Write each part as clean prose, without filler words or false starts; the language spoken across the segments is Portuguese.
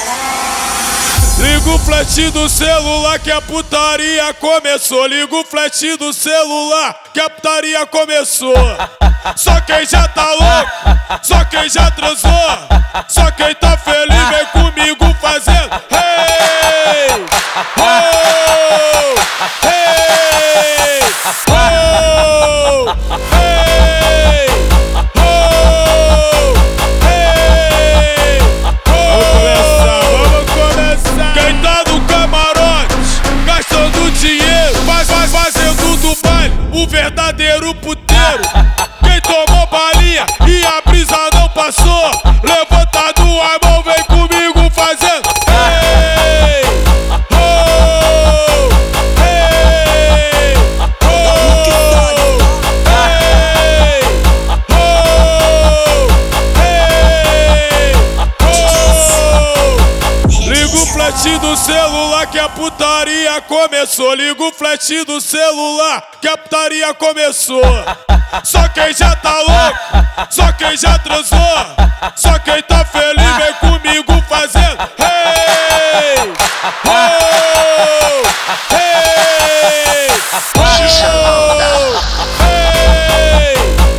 Liga o flash do celular que a putaria começou. Liga o flash do celular que a putaria começou. Só quem já tá louco, só quem já transou, só quem tá feliz vem comigo fazendo hey, oh, hey, oh, hey, oh, hey, oh. Vamos começar. Quem tá no camarote gastando dinheiro, fazendo do baile o verdadeiro puteiro. Quem tomou balinha e a brisa não passou, levanta a mão, vem comigo fazendo hey, oh, hey, oh, hey, oh, hey, oh. Liga o flash do celular que a putaria começou. Liga o flash do celular que a putaria começou. Só quem já tá louco, só quem já transou, só quem tá feliz vem comigo fazendo hey, oh, hey, oh, hey,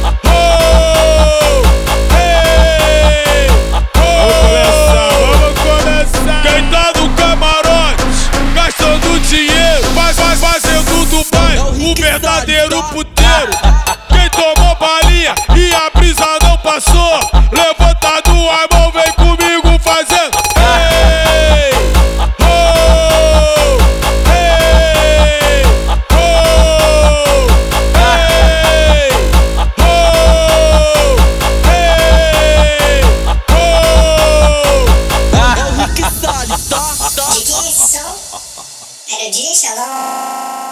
oh, hey, oh. Vamos começar. Quem tá no camarote gastando dinheiro, fazendo do baile o verdadeiro puteiro. Tomou balinha e a brisa não passou, levanta a mão, vem comigo fazendo hey, oh, hey, oh, hey, oh, hey, oh. É o Rick Salles, tá? De quem é esse som? Era o DJ Shalom.